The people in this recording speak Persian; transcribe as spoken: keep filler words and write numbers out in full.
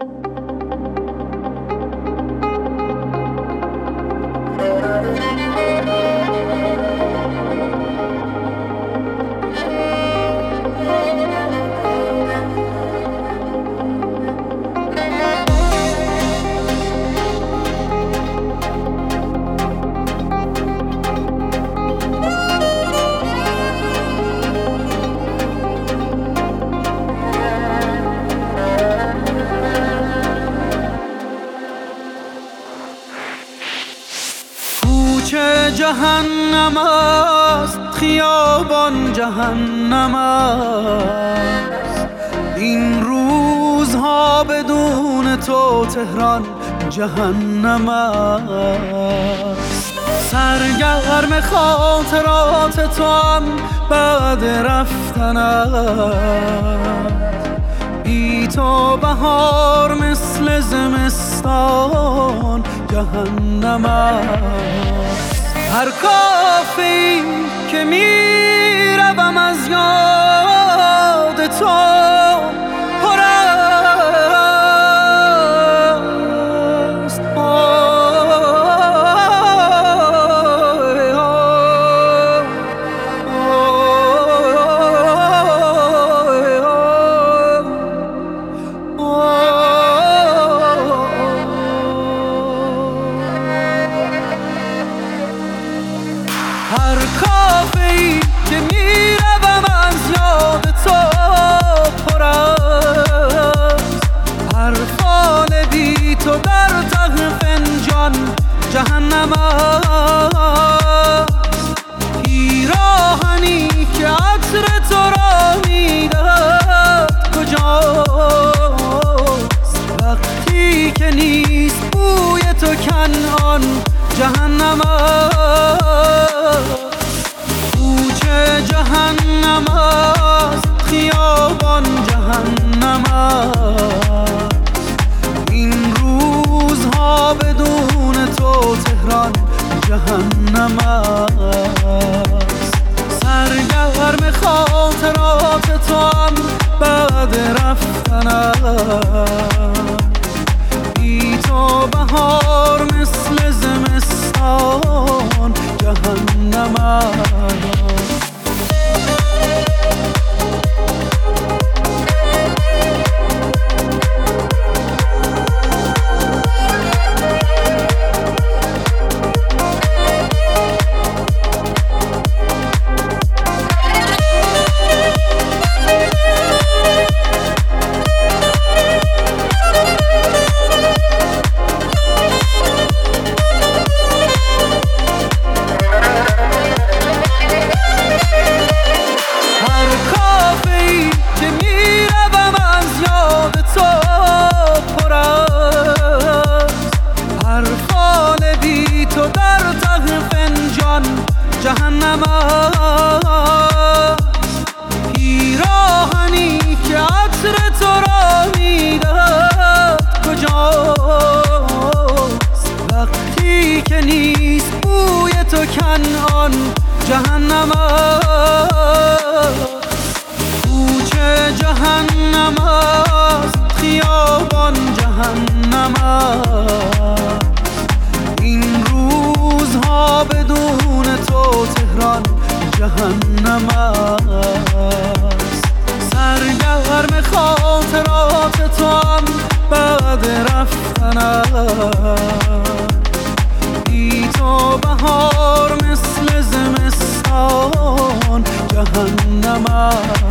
جهنم است، خیابان جهنم است، این روزها بدون تو تهران جهنم است. سرگرم خاطرات تو هم بعد رفتنت، بی تو بهار مثل زمستان جهنم است. هر کافی که میروم از یاد تو پر است. هر کافه‌ای که میروم از یاد تو پر است. هر فال بی تو در ته فنجان جهنم است. پیراهنی که عطر تو را میدهد کجاست؟ وقتی که نیست بوی تو کنعان جهنم است. کوچه جهنم است، خیابان جهنم است، این روزها بدون تو تهران جهنم است. سرگرم خاطرات تو هم بعد رفتنت، بی تو بهار مثل زمستان جهنم است. جهنم است. پیراهنی که عطر تو را میدهد کجاست؟ وقتی که نیست بوی تو کنعان جهنم است. کوچه جهنم است، خیابان جهنم است، این روزها بدون تو تهران جهنم است. سرگرم خاطرات تو هم بعد رفتنت، بی تو بهار مثل زمستان جهنم است.